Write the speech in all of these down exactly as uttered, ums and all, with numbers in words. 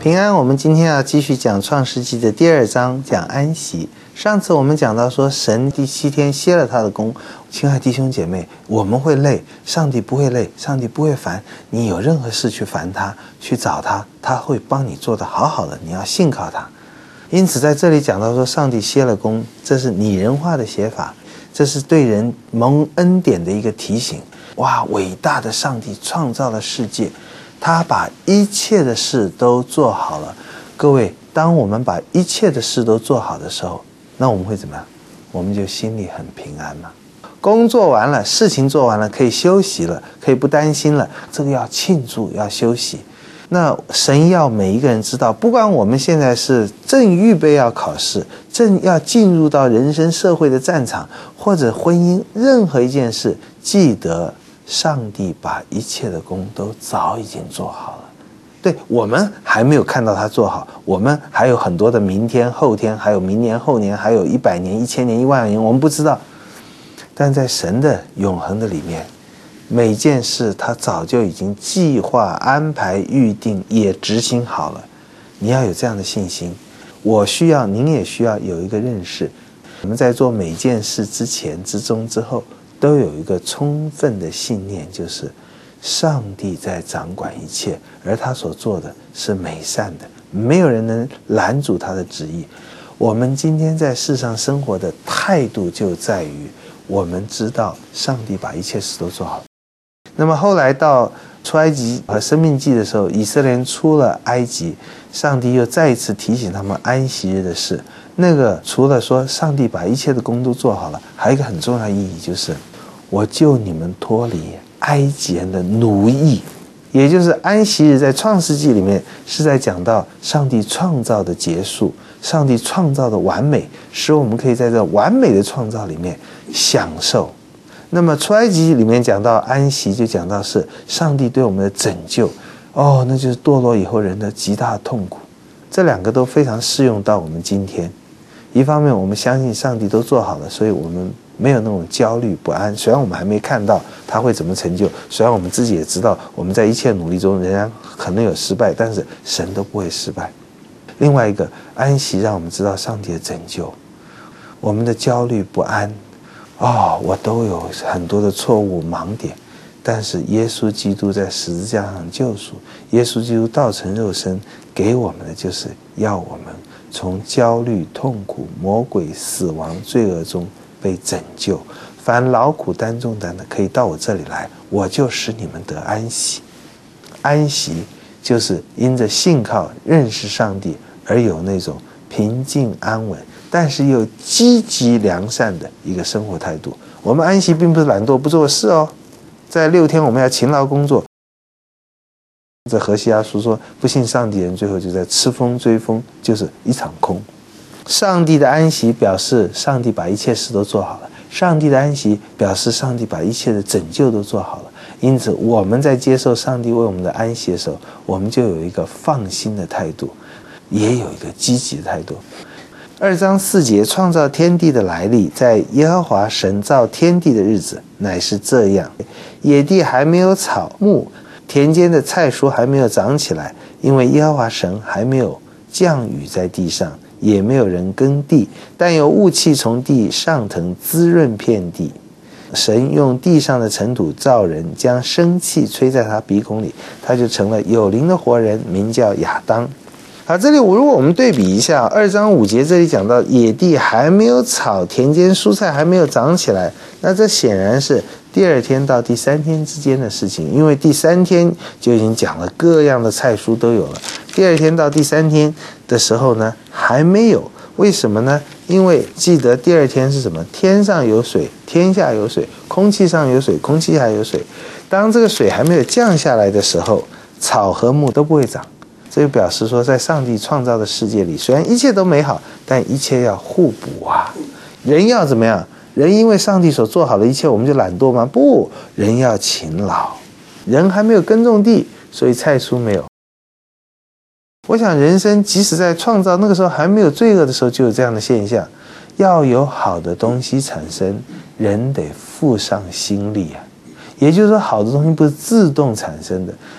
平安，我们今天要继续讲创世纪的第二章，讲安息。上次我们讲到说，神第七天歇了他的工。亲爱弟兄姐妹，我们会累，上帝不会累，上帝不会烦。你有任何事去烦他，去找他，他会帮你做得好好的，你要信靠他。因此在这里讲到说，上帝歇了工，这是拟人化的写法，这是对人蒙恩典的一个提醒。哇，伟大的上帝创造了世界，他把一切的事都做好了。各位，当我们把一切的事都做好的时候，那我们会怎么样？我们就心里很平安嘛。工作完了，事情做完了，可以休息了，可以不担心了。这个要庆祝，要休息。那神要每一个人知道，不管我们现在是正预备要考试，正要进入到人生社会的战场，或者婚姻，任何一件事，记得上帝把一切的工都早已经做好了。对，我们还没有看到他做好，我们还有很多的明天、后天，还有明年、后年，还有一百年、一千年、一万年，我们不知道。但在神的永恒的里面，每件事他早就已经计划、安排、预定，也执行好了。你要有这样的信心。我需要，您也需要有一个认识。我们在做每件事之前、之中、之后，都有一个充分的信念，就是上帝在掌管一切，而他所做的是美善的，没有人能拦阻他的旨意。我们今天在世上生活的态度就在于，我们知道上帝把一切事都做好。那么后来到出埃及和生命记的时候，以色列人出了埃及，上帝又再一次提醒他们安息日的事。那个除了说上帝把一切的工都做好了，还有一个很重要的意义，就是我救你们脱离埃及人的奴役。也就是安息日在创世纪里面是在讲到上帝创造的结束，上帝创造的完美，使我们可以在这完美的创造里面享受。那么出埃及里面讲到安息，就讲到是上帝对我们的拯救。哦，那就是堕落以后人的极大的痛苦。这两个都非常适用到我们今天。一方面我们相信上帝都做好了，所以我们没有那种焦虑不安。虽然我们还没看到他会怎么成就，虽然我们自己也知道我们在一切努力中仍然可能有失败，但是神都不会失败。另外一个安息让我们知道上帝的拯救。我们的焦虑不安，哦，我都有很多的错误盲点，但是耶稣基督在十字架上救赎，耶稣基督道成肉身给我们的就是要我们从焦虑、痛苦、魔鬼、死亡、罪恶中被拯救。凡劳苦担重担的，可以到我这里来，我就使你们得安息。安息就是因着信靠认识上帝而有那种平静安稳，但是又积极良善的一个生活态度。我们安息并不是懒惰不做事哦，在六天我们要勤劳工作。在何西阿书说，不信上帝人最后就在吃风追风，就是一场空。上帝的安息表示上帝把一切事都做好了，上帝的安息表示上帝把一切的拯救都做好了。因此我们在接受上帝为我们的安息的时候，我们就有一个放心的态度，也有一个积极的态度。二章四节创造天地的来历，在耶和华神造天地的日子乃是这样：野地还没有草木，田间的菜蔬还没有长起来，因为耶和华神还没有降雨在地上，也没有人耕地，但有雾气从地上腾，滋润遍地。神用地上的尘土造人，将生气吹在他鼻孔里，他就成了有灵的活人，名叫亚当。好，这里如果我们对比一下，二章五节这里讲到野地还没有草，田间蔬菜还没有长起来，那这显然是第二天到第三天之间的事情，因为第三天就已经讲了各样的菜蔬都有了，第二天到第三天的时候呢还没有。为什么呢？因为记得第二天是什么？天上有水，天下有水，空气上有水，空气下有水。当这个水还没有降下来的时候，草和木都不会长。这就表示说，在上帝创造的世界里，虽然一切都美好，但一切要互补啊。人要怎么样？人因为上帝所做好的一切，我们就懒惰吗？不，人要勤劳。人还没有耕种地，所以菜蔬没有。我想人生即使在创造那个时候还没有罪恶的时候，就有这样的现象。要有好的东西产生，人得付上心力啊。也就是说，好的东西不是自动产生的。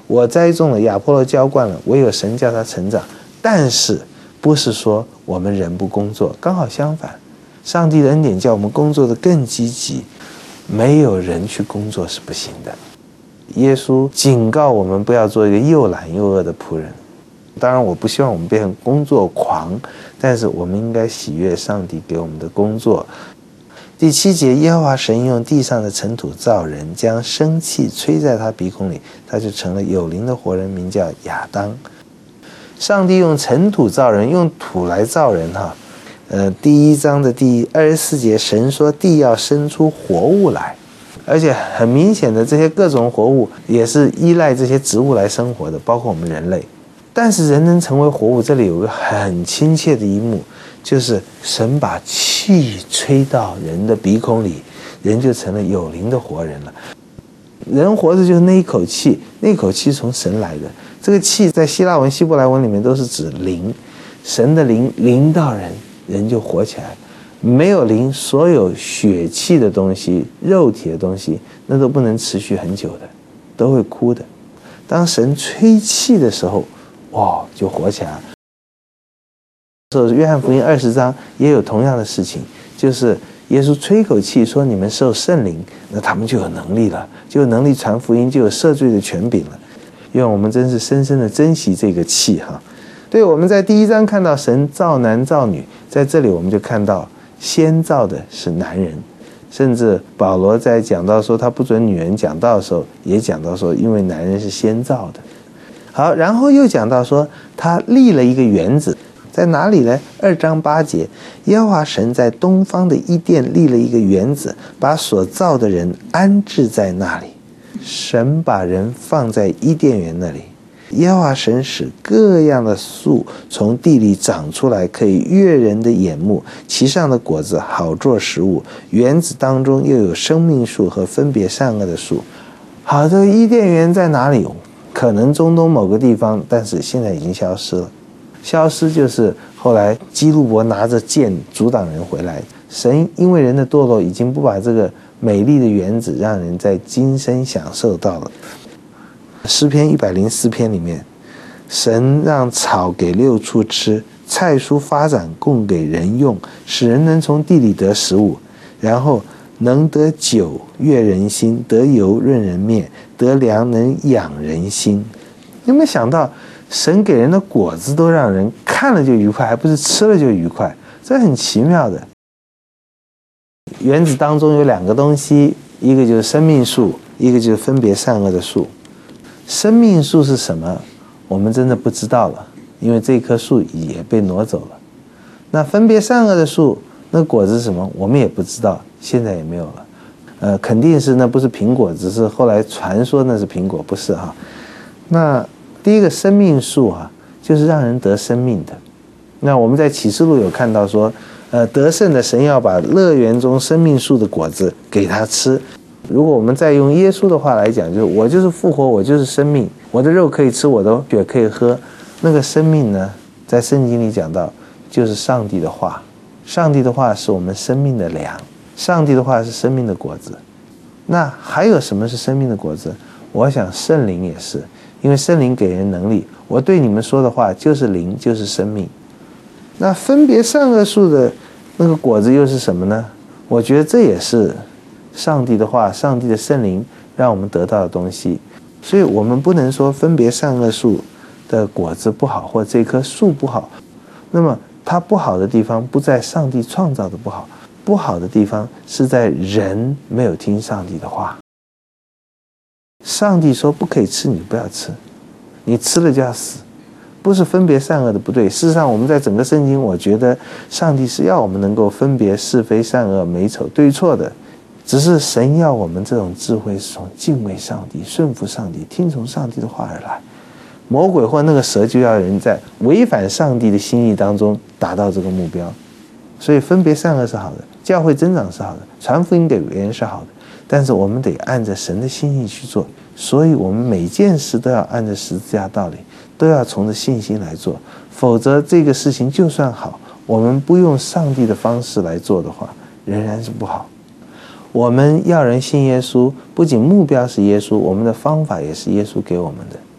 我栽种了，亚波罗浇灌了，唯有神叫他成长。但是不是说我们人不工作，刚好相反，上帝的恩典叫我们工作的更积极，没有人去工作是不行的。耶稣警告我们不要做一个又懒又饿的仆人。当然我不希望我们变成工作狂，但是我们应该喜悦上帝给我们的工作。第七节，耶和华神用地上的尘土造人，将生气吹在他鼻孔里，他就成了有灵的活人，名叫亚当。上帝用尘土造人，用土来造人哈。呃，第一章的第二十四节，神说地要生出活物来，而且很明显的这些各种活物也是依赖这些植物来生活的，包括我们人类。但是人能成为活物，这里有个很亲切的一幕，就是神把气吹到人的鼻孔里，人就成了有灵的活人了。人活着就是那一口气，那口气从神来的。这个气在希腊文、希伯来文里面都是指灵，神的灵临到人，人就活起来。没有灵，所有血气的东西、肉体的东西，那都不能持续很久的，都会枯的。当神吹气的时候，哇，就活起来了。约翰福音二十章也有同样的事情，就是耶稣吹一口气说你们受圣灵，那他们就有能力了，就有能力传福音，就有赦罪的权柄了。愿我们真是深深的珍惜这个气哈。对，我们在第一章看到神造男造女，在这里我们就看到先造的是男人，甚至保罗在讲到说他不准女人讲道的时候，也讲到说因为男人是先造的。好，然后又讲到说他立了一个园子，在哪里呢？二章八节，耶和华神在东方的伊甸立了一个园子，把所造的人安置在那里。神把人放在伊甸园那里，耶和华神使各样的树从地里长出来，可以悦人的眼目，其上的果子好做食物。园子当中又有生命树和分别善恶的树。好，这个伊甸园在哪里？可能中东某个地方，但是现在已经消失了。消失就是后来基路伯拿着剑阻挡人回来。神因为人的堕落，已经不把这个美丽的园子让人在今生享受到了。诗篇一百零四篇里面，神让草给六畜吃，菜蔬发展供给人用，使人能从地里得食物，然后能得酒悦人心，得油润人面，得粮能养人心。有没有想到神给人的果子都让人看了就愉快，还不是吃了就愉快？这很奇妙的。园子当中有两个东西，一个就是生命树，一个就是分别善恶的树。生命树是什么？我们真的不知道了，因为这棵树也被挪走了。那分别善恶的树，那果子是什么？我们也不知道，现在也没有了。呃，肯定是那不是苹果，只是后来传说那是苹果，不是哈。那第一个生命树啊，就是让人得生命的。那我们在启示录有看到说，呃，得胜的神要把乐园中生命树的果子给他吃。如果我们再用耶稣的话来讲，就是我就是复活，我就是生命，我的肉可以吃，我的血可以喝。那个生命呢，在圣经里讲到，就是上帝的话。上帝的话是我们生命的粮，上帝的话是生命的果子。那还有什么是生命的果子？我想圣灵也是，因为圣灵给人能力。我对你们说的话就是灵，就是生命。那分别善恶树的那个果子又是什么呢？我觉得这也是上帝的话，上帝的圣灵让我们得到的东西。所以我们不能说分别善恶树的果子不好，或这棵树不好。那么它不好的地方不在上帝创造的不好，不好的地方是在人没有听上帝的话。上帝说不可以吃，你不要吃，你吃了就要死。不是分别善恶的不对，事实上我们在整个圣经，我觉得上帝是要我们能够分别是非善恶美丑对错的，只是神要我们这种智慧是从敬畏上帝、顺服上帝、听从上帝的话而来。魔鬼或那个蛇就要人在违反上帝的心意当中达到这个目标。所以分别善恶是好的，教会增长是好的，传福音给别人是好的，但是我们得按着神的心意去做。所以我们每件事都要按着十字架道理，都要从着信心来做，否则这个事情就算好，我们不用上帝的方式来做的话，仍然是不好。我们要人信耶稣，不仅目标是耶稣，我们的方法也是耶稣给我们的。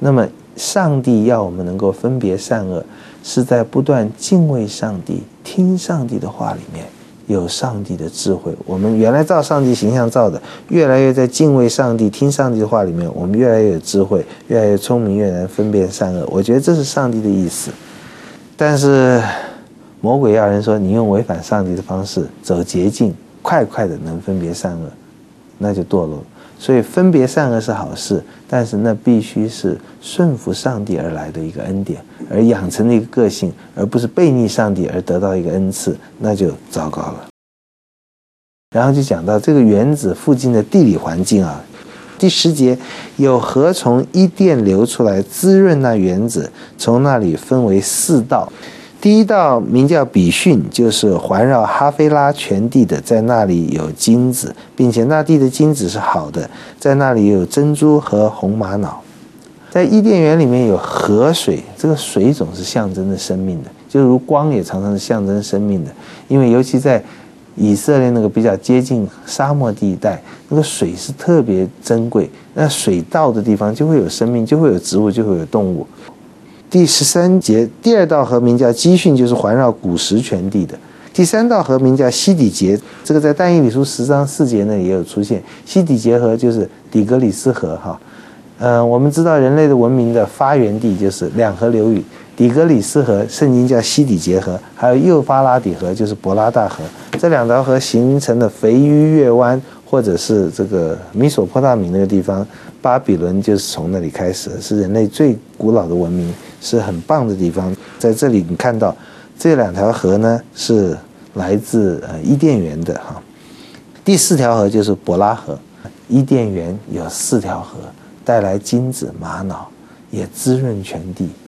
那么上帝要我们能够分别善恶，是在不断敬畏上帝、听上帝的话里面有上帝的智慧。我们原来照上帝形象造的，越来越在敬畏上帝、听上帝的话里面，我们越来越有智慧，越来越聪明，越能分辨善恶。我觉得这是上帝的意思。但是魔鬼要人说，你用违反上帝的方式走捷径，快快的能分别善恶，那就堕落了。所以分别善恶是好事，但是那必须是顺服上帝而来的一个恩典，而养成的一个个性，而不是背逆上帝而得到一个恩赐，那就糟糕了。然后就讲到这个园子附近的地理环境啊，第十节，有河从伊甸流出来，滋润那园子，从那里分为四道。第一道名叫比逊，就是环绕哈菲拉全地的，在那里有金子，并且那地的金子是好的，在那里有珍珠和红玛瑙。在伊甸园里面有河水，这个水总是象征着生命的，就如光也常常是象征生命的，因为尤其在以色列那个比较接近沙漠地带，那个水是特别珍贵，那水到的地方就会有生命，就会有植物，就会有动物。第十三节，第二道河名叫基训，就是环绕古实全地的。第三道河名叫西底结，这个在但以理书十章四节那里也有出现。西底结河就是底格里斯河哈，呃，我们知道人类的文明的发源地就是两河流域，底格里斯河圣经叫西底结河，还有幼发拉底河就是伯拉大河，这两条河形成了肥淤月湾，或者是这个米索波大米那个地方，巴比伦就是从那里开始的，是人类最古老的文明，是很棒的地方。在这里你看到这两条河呢是来自呃伊甸园的哈。第四条河就是伯拉河，伊甸园有四条河，带来金子玛瑙，也滋润全地。